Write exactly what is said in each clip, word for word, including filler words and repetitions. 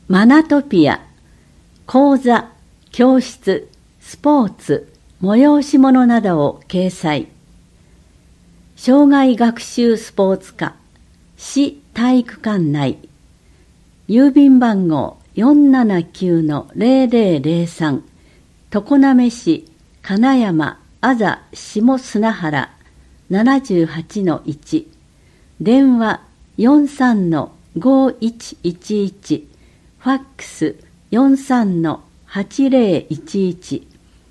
マナトピア、講座、教室、スポーツ、催し物などを掲載。障害学習スポーツ科、市体育館内、郵便番号 よんななきゅうのゼロゼロゼロさん、常滑市金山あざ下砂原 ななじゅうはちのいち、電話 よんさんのごいちいちいち、ファックス よんさんのはちゼロいちいち。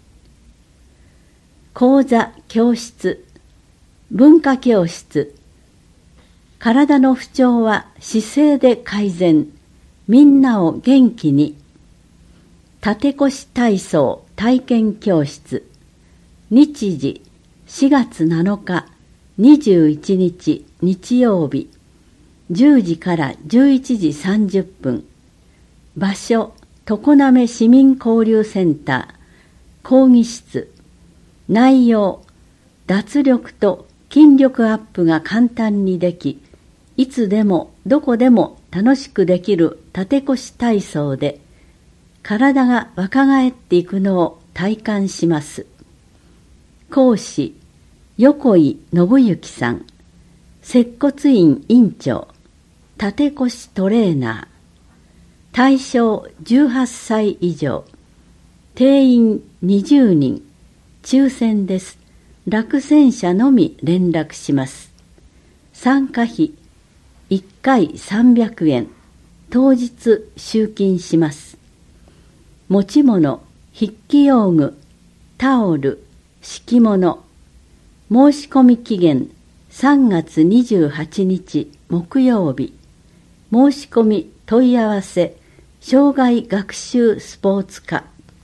講座、教室、文化教室。体の不調は姿勢で改善。みんなを元気に。立腰体操体験教室。日時しがつなのかにじゅういちにち日曜日。じゅうじからじゅういちじさんじゅっぷん。場所、常滑市民交流センター。講義室。内容、脱力と筋力アップが簡単にでき、いつでもどこでも楽しくできる立腰体操で、体が若返っていくのを体感します。講師、横井信之さん。接骨院院長。立腰トレーナー。対象じゅうはっさい以上。定員にじゅうにん。抽選です。落選者のみ連絡します。参加費いっかいさんびゃくえん。当日集金します。持ち物、筆記用具、タオル、敷物。申し込み期限さんがつにじゅうはちにち木曜日。申し込み問い合わせ、障害学習スポーツ科。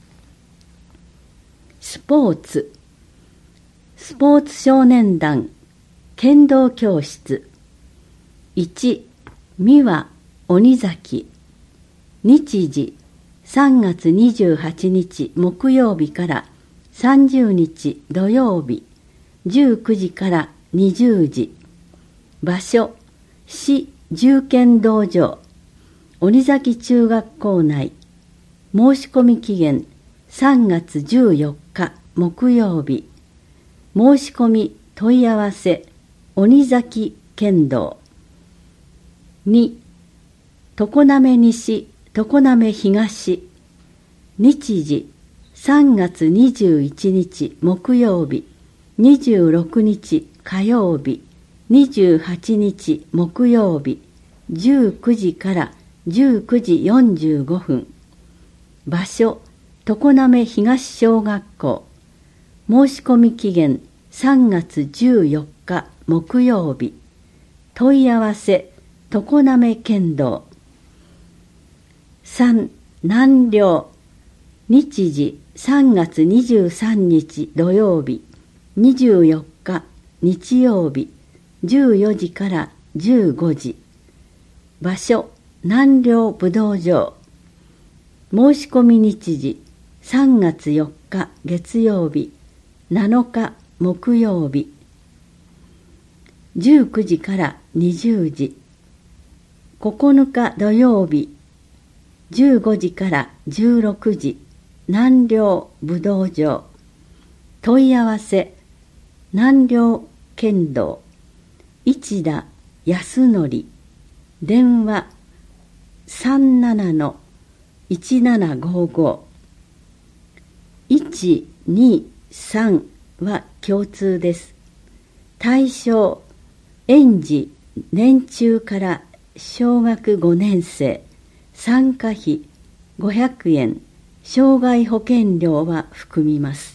スポーツ。スポーツ少年団、剣道教室。いち、三輪鬼崎。日時、さんがつにじゅうはちにち木曜日からさんじゅうにち土曜日。じゅうくじからにじゅうじ。場所、市重剣道場。鬼崎中学校内。申し込み期限さんがつじゅうよっか木曜日。申し込み問い合わせ、鬼崎剣道。に、常滑西、常滑東。日時、さんがつにじゅういちにち木曜日。にじゅうろくにち火曜日。にじゅうはちにち木曜日。じゅうくじからじゅうくじよんじゅうごふん。場所、常滑東小学校。申し込み期限さんがつじゅうよっか木曜日。問い合わせ、常滑剣道。さん、南陵。日時さんがつにじゅうさんにち土曜日。にじゅうよっか日曜日。じゅうよじからじゅうごじ。場所、南陵武道場。申し込み日時さんがつよっか月曜日。なのか木曜日。じゅうくじからにじゅうじ。ここのか土曜日。じゅうごじからじゅうろくじ。南陵武道場。問い合わせ、南陵剣道。市田康則。電話さんななのいちななごご。いち、に、さんは共通です。対象、園児、年中から小学ごねんせい。参加費ごひゃくえん。障害保険料は含みます。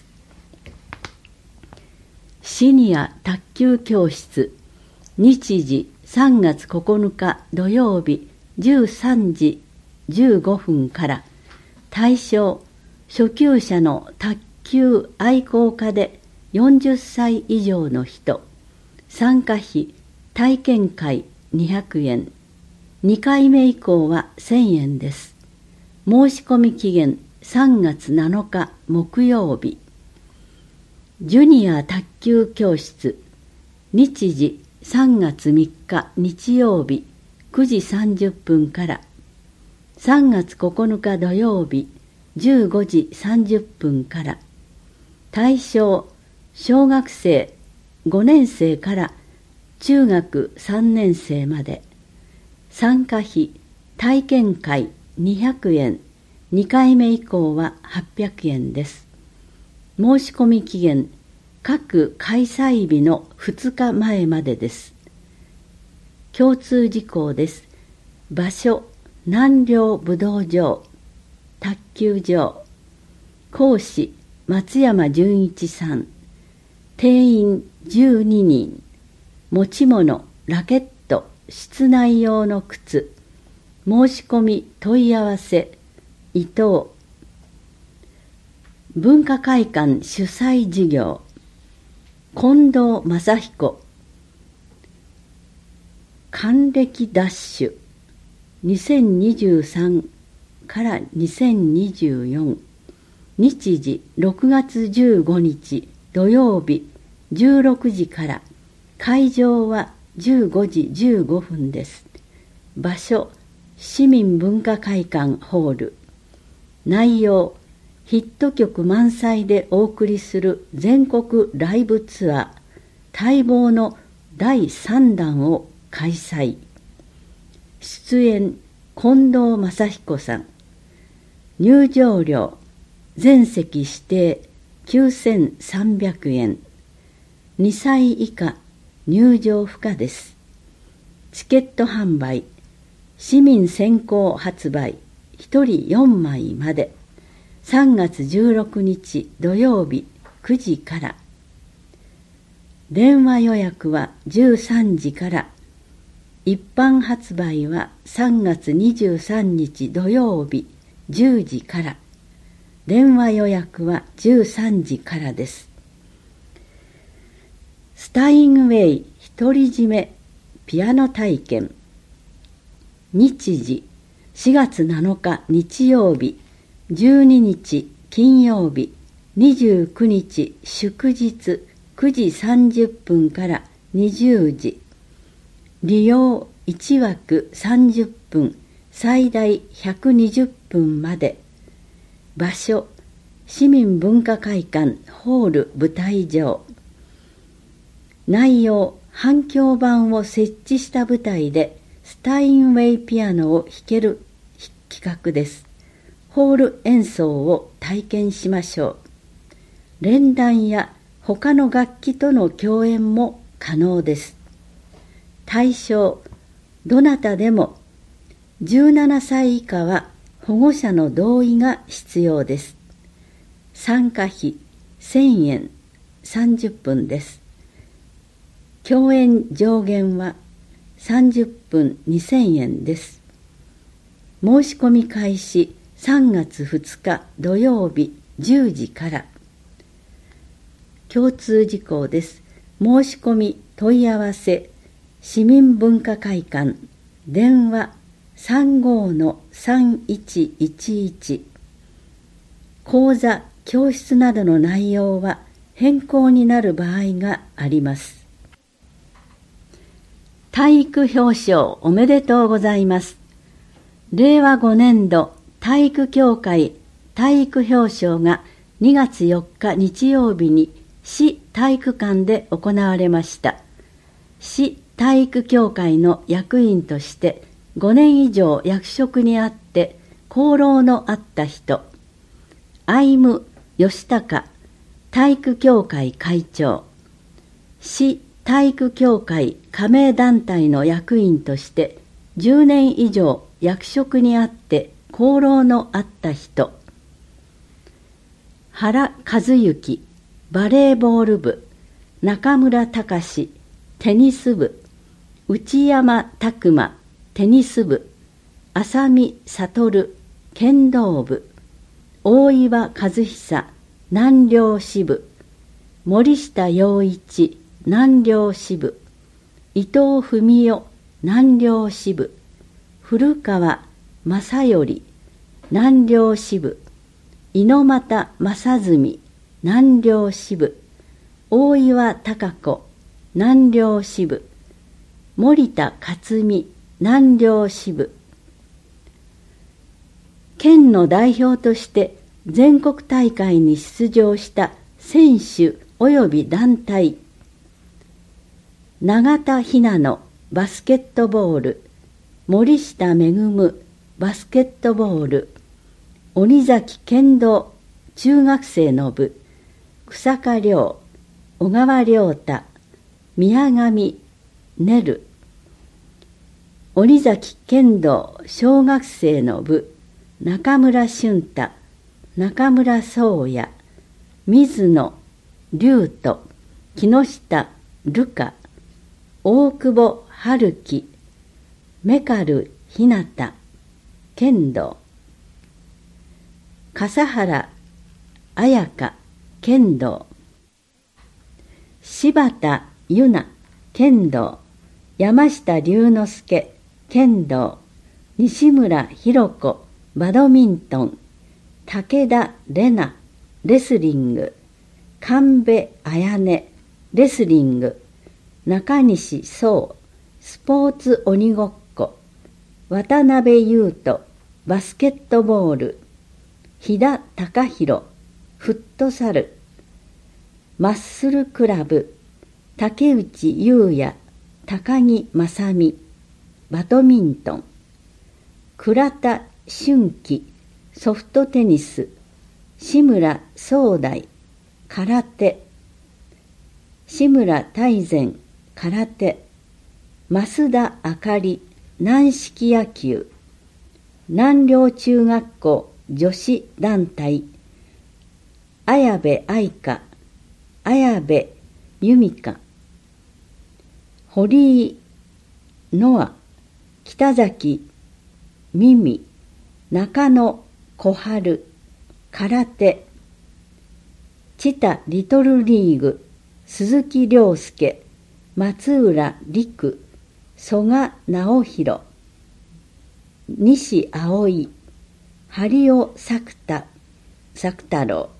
シニア卓球教室。日時さんがつここのか土曜日じゅうさんじじゅうごふんから。対象、初級者の卓球愛好家でよんじゅっさい以上の人。参加費、体験会にひゃくえん。にかいめ以降はせんえんです。申し込み期限さんがつなのか木曜日。ジュニア卓球教室。日時さんがつみっか日曜日くじさんじゅっぷんから。 さんがつここのか土曜日じゅうごじさんじゅっぷんから、対象小学生ごねんせいから中学さんねんせいまで、参加費体験会にひゃくえん、にかいめ以降ははっぴゃくえんです。申し込み期限各開催日のふつかまえまでです。共通事項です。場所南陵武道場、卓球場。講師松山純一さん。定員じゅうににん。持ち物ラケット、室内用の靴。申し込み問い合わせ伊藤。文化会館主催事業近藤正彦。還暦ダッシュにせんにじゅうさんからにせんにじゅうよん。日時ろくがつじゅうごにち土曜日じゅうろくじから、会場はじゅうごじじゅうごふんです。場所市民文化会館ホール。内容ヒット曲満載でお送りする全国ライブツアー待望のだいさんだんを開催。出演近藤正彦さん。入場料全席指定きゅうせんさんびゃくえん。にさい以下入場不可です。チケット販売市民先行発売ひとりよんまいまで。さんがつじゅうろくにち土曜日くじから。電話予約はじゅうさんじから。一般発売はさんがつにじゅうさんにち土曜日じゅうじから。電話予約はじゅうさんじからです。スタインウェイ独り占めピアノ体験。日時しがつなのか日曜日、じゅうににち金曜日、にじゅうくにち祝日くじさんじゅっぷんからにじゅうじ。利用いちわくさんじゅっぷん、最大ひゃくにじゅっぷんまで。場所市民文化会館ホール舞台上。内容反響板を設置した舞台でスタインウェイピアノを弾ける企画です。ホール演奏を体験しましょう。連弾や他の楽器との共演も可能です。対象どなたでも、じゅうななさい以下は保護者の同意が必要です。参加費せんえん、さんじゅっぷんです。共演上限はさんじゅっぷんにせんえんです。申し込み開始さんがつふつか土曜日じゅうじから。共通事項です。申し込み問い合わせ市民文化会館電話 さんごのさんいちいちいち。講座教室などの内容は変更になる場合があります。体育表彰おめでとうございます。れいわごねんど体育協会体育表彰がにがつよっか日曜日に市体育館で行われました。市体育協会の役員としてごねんいじょう役職にあって功労のあった人、相武義孝体育協会会長、市体育協会加盟団体の役員としてじゅうねんいじょう役職にあって功労のあった人、原和幸バレーボール部、中村隆テニス部、内山拓磨テニス部、浅見悟剣道部、大岩和久南陵支部、森下洋一南陵支部、伊藤文代南陵支部、古川正頼南陵支部、猪俣正純南陵支部、大岩貴子南陵支部、森田克美南陵支部。 県の代表として全国大会に出場した選手及び団体、永田ひなのバスケットボール、森下めぐむバスケットボール、鬼崎剣道中学生の部、草加亮、小川亮太、宮上ねる、鬼崎剣道小学生の部、中村俊太、中村宗也、水野龍斗、木下瑠香、大久保春樹、メカルひなた、剣道、笠原彩香、剣道、柴田由奈、剣道、山下龍之介、剣道、西村博子、バドミントン、武田玲奈、レスリング、神戸彩音、レスリング、中西壮、スポーツ鬼ごっこ、渡辺優斗、バスケットボール、飛田貴弘、フットサル、マッスルクラブ、竹内優也、高木正美、バドミントン、倉田俊樹、ソフトテニス、志村壮大、空手、志村大善、空手、増田あかり、軟式野球、南陵中学校女子団体、綾部愛香、綾部由美香、堀井ノア、北崎美美、中野小春、空手、知多リトルリーグ、鈴木亮介、松浦陸、曽我直弘、西葵、張尾作太、作太郎、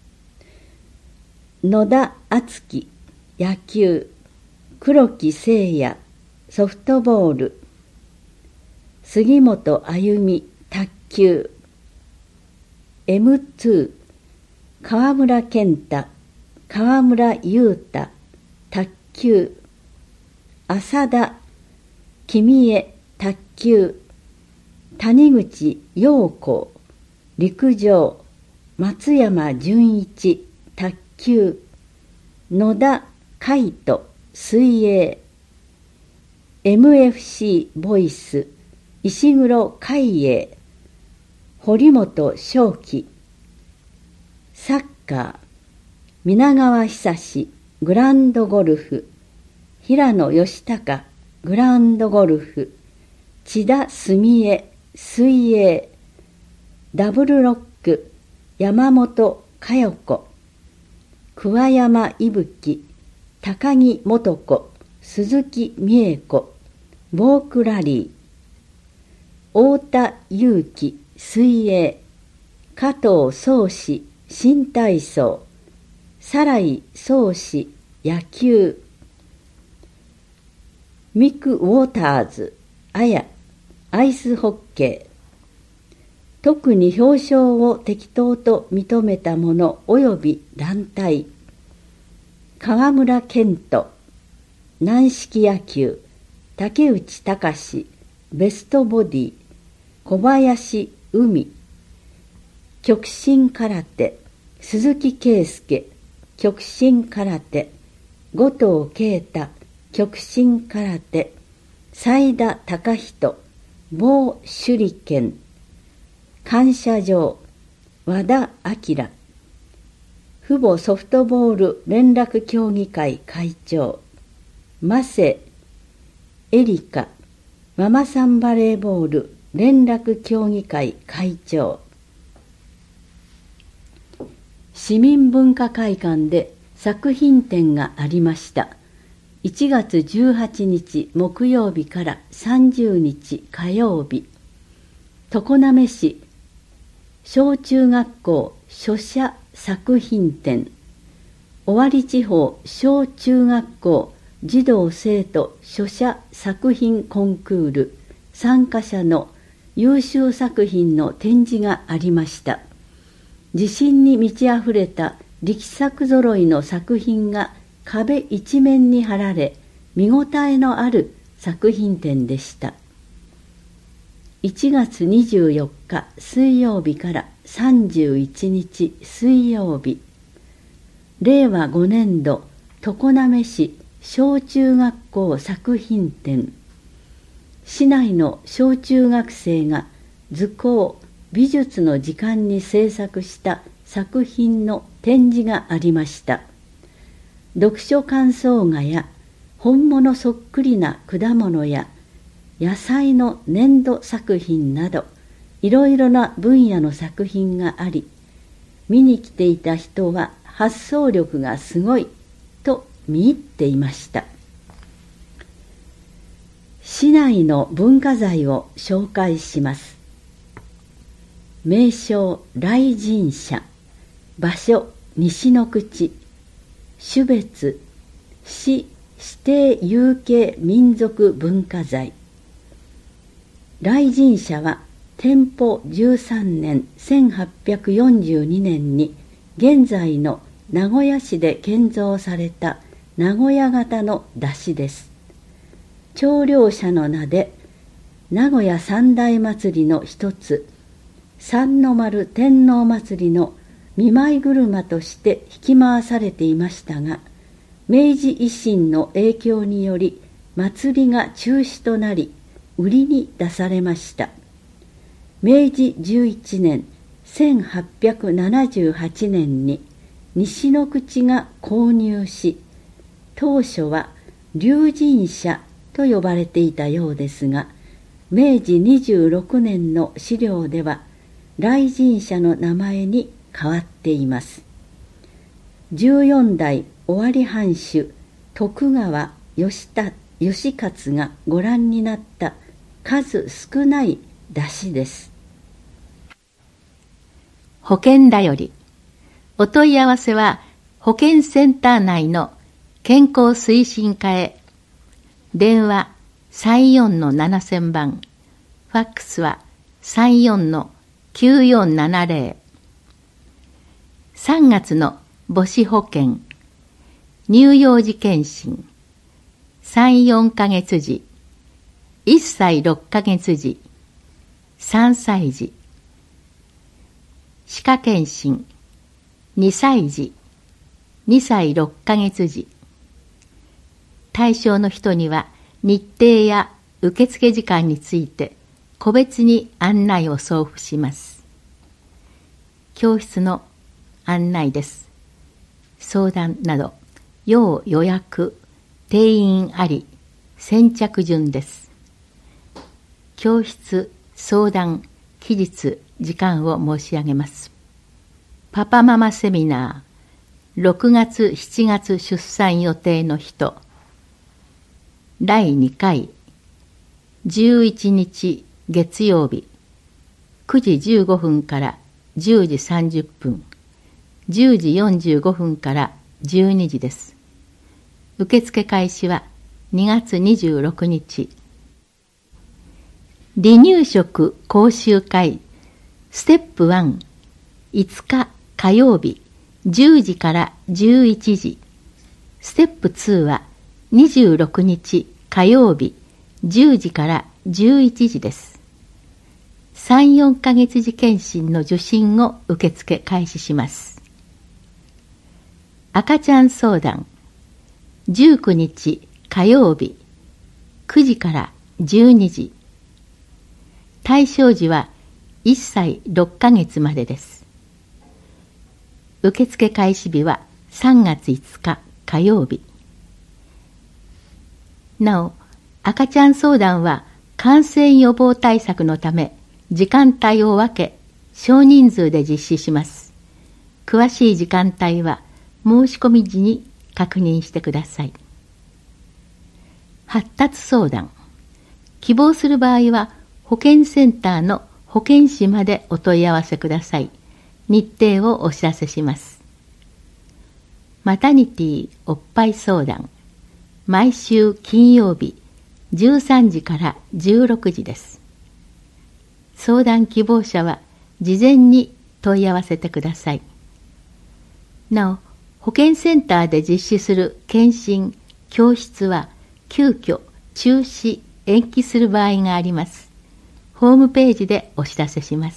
野田敦樹、野球、黒木誠也、ソフトボール、杉本あゆみ、卓球、エムツー、川村健太、川村優太、卓球、浅田君江、卓球、谷口陽子、陸上、松山純一、卓球、野田海人、水泳、エムエフシー ボイス、石黒海英、堀本正樹、サッカー、皆川久志、グランドゴルフ、平野義孝、グランドゴルフ、千田澄江、水泳、ダブルロック、山本佳代子、桑山伊吹、高木素子、鈴木美恵子、ボークラリー、太田祐樹、水泳、加藤宗志、新体操、サライ宗志、野球、ミク・ウォーターズ、あや、アイスホッケー。特に表彰を適当と認めたもの及び団体、川村健人、軟式野球、竹内隆、ベストボディ、小林海、極真空手、鈴木圭介、極真空手、後藤啓太、極真空手、斉田隆人、棒手裏剣、感謝状、和田明、父母ソフトボール連絡協議会会長、マセエリカ、ママさんバレーボール連絡協議会会長。市民文化会館で作品展がありました。いちがつじゅうはちにち木曜日からさんじゅうにち火曜日、常滑市小中学校書写作品展、尾張地方小中学校児童生徒書写作品コンクール参加者の優秀作品の展示がありました。自信に満ち溢れた力作ぞろいの作品が壁一面に貼られ、見応えのある作品展でした。いちがつにじゅうよっか水曜日からさんじゅういちにち水曜日、れいわごねんど常滑市小中学校作品展。市内の小中学生が図工・美術の時間に制作した作品の展示がありました。読書感想画や本物そっくりな果物や野菜の粘土作品など、いろいろな分野の作品があり、見に来ていた人は発想力がすごいと見入っていました。市内の文化財を紹介します。名称雷神社、場所西の口、種別市指定有形民族文化財。雷神社は天保じゅうさんねんせんはっぴゃくよんじゅうにねんに現在の名古屋市で建造された名古屋型の山車です。長領社の名で名古屋三大祭りの一つ、三の丸天皇祭りの見舞い車として引き回されていましたが、明治維新の影響により祭りが中止となり、売りに出されました。明治じゅういちねんせんはっぴゃくななじゅうはちねんに西の口が購入し、当初は龍神社と呼ばれていたようですが、明治にじゅうろくねんの資料では雷神社の名前に変わっています。じゅうよんだい尾張藩主徳川義田義勝がご覧になった数少ない山車です。 保険だより。お問い合わせは保健センター内の健康推進課へ。電話 さんよんのななせんばん、ファックスは さんよんのきゅうよんななぜろ。さんがつの母子保険、乳幼児健診、さん、よんかげつじ、いっさいろっかげつじ、さんさいじ、歯科健診、にさいじ、にさいろっかげつじ。対象の人には日程や受付時間について個別に案内を送付します。教室の案内です。相談など要予約、定員あり、先着順です。教室、相談、期日、時間を申し上げます。パパママセミナー、ろくがつしちがつ出産予定の人、だいにかい、じゅういちにち月曜日、くじじゅうごふんからじゅうじさんじゅっぷん、じゅうじよんじゅうごふんからじゅうにじです。受付開始はにがつにじゅうろくにち。離乳食講習会ステップいち、いつか火曜日じゅうじからじゅういちじ。ステップにはにじゅうろくにち火曜日じゅうじからじゅういちじです。さん、よんかげつじ検診の受診を受付開始します。赤ちゃん相談じゅうくにち火曜日くじからじゅうにじ。対象時はいっさいろっかげつまでです。受付開始日はさんがついつか火曜日。なお、赤ちゃん相談は感染予防対策のため時間帯を分け少人数で実施します。詳しい時間帯は申し込み時に確認してください。発達相談。希望する場合は保健センターの保健師までお問い合わせください。日程をお知らせします。マタニティおっぱい相談。毎週金曜日じゅうさんじからじゅうろくじです。 相談希望者は事前に問い合わせてください。なお、保健センターで実施する検診、教室は急遽中止、延期する場合があります。ホームページでお知らせします。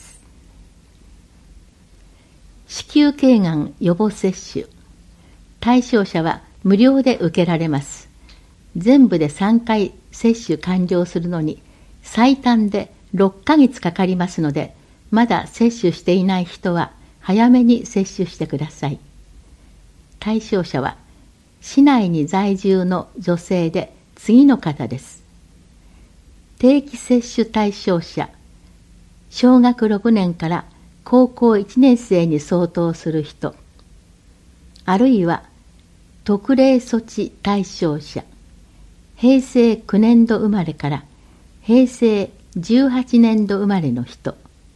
子宮頸がん予防接種。対象者は無料で受けられます。全部でさんかい接種完了するのに最短でろっかげつかかりますので、まだ接種していない人は早めに接種してください。対象者は市内に在住の女性で次の方です。定期接種対象者、小学ろくねんから高校いちねん生に相当する人、あるいは特例措置対象者、へいせいきゅうねんど生まれからへいせいじゅうはちねんど生まれの人。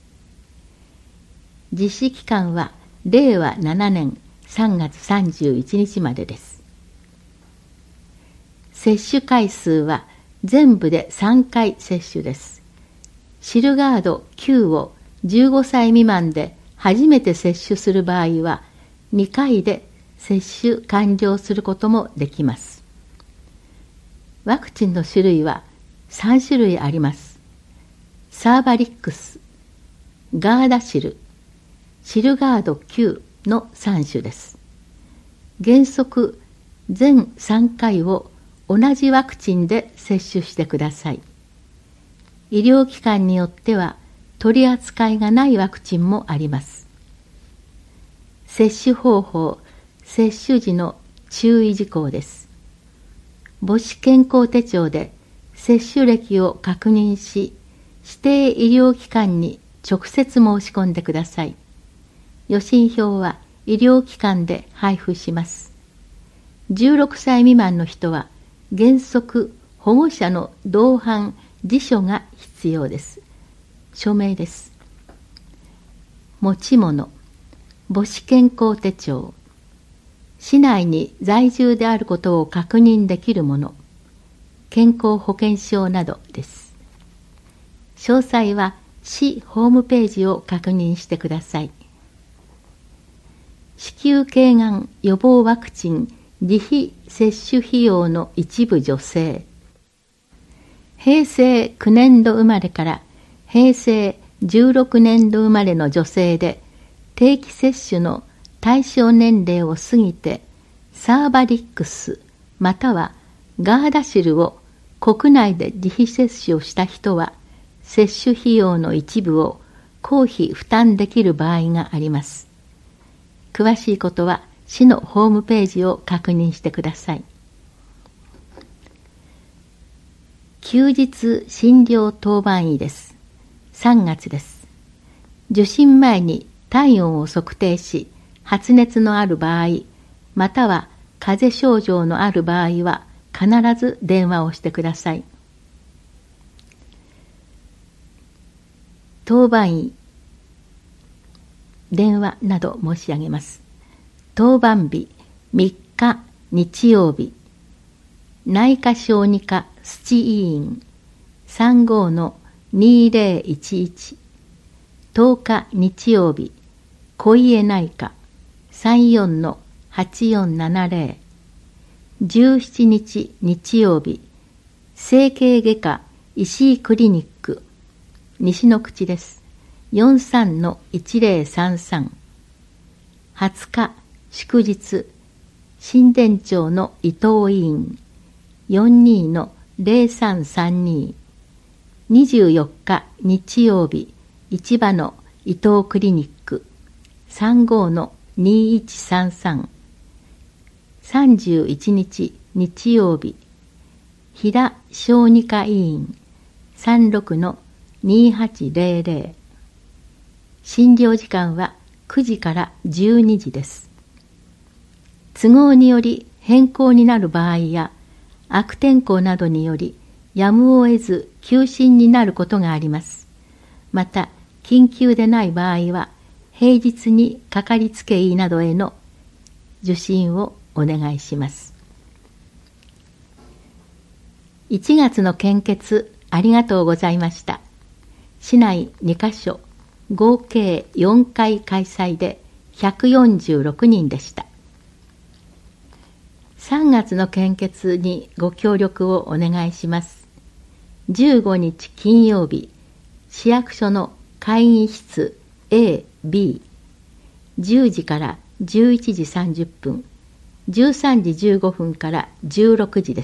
実施期間はれいわななねんさんがつさんじゅういちにちまでです。接種回数は全部でさんかい接種です。シルガードきゅうをじゅうごさい未満で初めて接種する場合はにかいで接種完了することもできます。ワクチンの種類はさんしゅるいあります。サーバリックス、ガーダシル、シルガードきゅうのさんしゅです。原則全さんかいを同じワクチンで接種してください。医療機関によっては取り扱いがないワクチンもあります。接種方法、接種時の注意事項です。母子健康手帳で接種歴を確認し、指定医療機関に直接申し込んでください。予診票は医療機関で配布します。じゅうろくさい未満の人は原則保護者の同伴自書が必要です。署名です。持ち物、母子健康手帳、市内に在住であることを確認できるもの、健康保険証などです。詳細は市ホームページを確認してください。子宮頸がん予防ワクチン自費接種費用の一部助成。へいせいきゅうねんど生まれからへいせいじゅうろくねんど生まれの女性で定期接種の対象年齢を過ぎてサーバリックスまたはガーダシルを国内で自費接種をした人は接種費用の一部を公費負担できる場合があります。詳しいことは市のホームページを確認してください。休日診療当番医です。さんがつです。受診前に体温を測定し、発熱のある場合、または風邪症状のある場合は必ず電話をしてください。当番医、電話など申し上げます。当番日みっか日曜日、内科小児科スチ医院 さんごのにぜろいちいち、とおか日曜日、小家内科 さんよんのはちよんななぜろ、じゅうしちにち日曜日、整形外科石井クリニック西の口です。よんさんのいちぜろさんさん、はつか祝日、新田町の伊藤医院よんにのぜろさんさんに、にじゅうよっか日曜日、市場の伊藤クリニックさんごのにいちさんさん、さんじゅういちにち日曜日、飛騨小児科医院さんろくのにはちぜろぜろ、診療時間はくじからじゅうにじです。都合により変更になる場合や悪天候などによりやむを得ず休診になることがあります。また緊急でない場合は平日にかかりつけ医などへの受診をお願いします。いちがつの献血ありがとうございました。 市内にカ所、合計よんかい開催でひゃくよんじゅうろくにんでした。さんがつの献血にご協力をお願いします。じゅうごにち金曜日、市役所の会議室 エービー、じゅうじからじゅういちじさんじゅっぷん、じゅうさんじじゅうごふんからじゅうろくじです。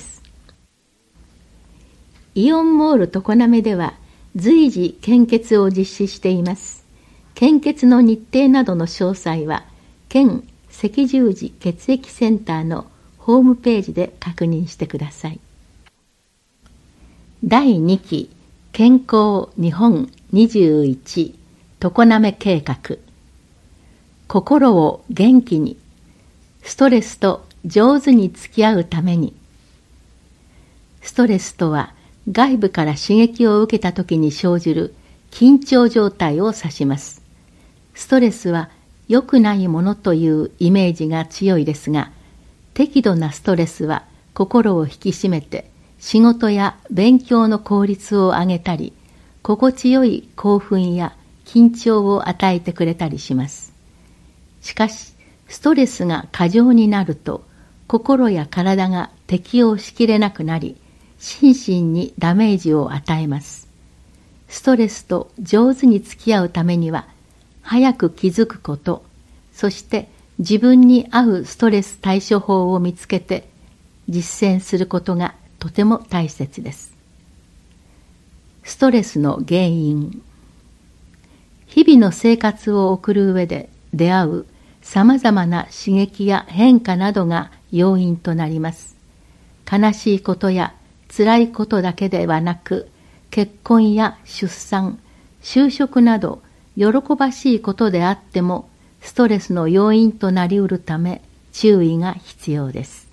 イオンモール常滑では随時献血を実施しています。献血の日程などの詳細は県赤十字血液センターのホームページで確認してください。だいにき健康日本にじゅういち常滑計画。心を元気に、ストレスと上手に付き合うために。ストレスとは外部から刺激を受けた時に生じる緊張状態を指します。ストレスは良くないものというイメージが強いですが、適度なストレスは心を引き締めて仕事や勉強の効率を上げたり、心地よい興奮や緊張を与えてくれたりします。しかし、ストレスが過剰になると、心や体が適応しきれなくなり、心身にダメージを与えます。ストレスと上手に付き合うためには、早く気づくこと、そして自分に合うストレス対処法を見つけて実践することがとても大切です。ストレスの原因。日々の生活を送る上で出会うさまざまな刺激や変化などが要因となります。悲しいことや辛いことだけではなく、結婚や出産、就職など喜ばしいことであってもストレスの要因となりうるため注意が必要です。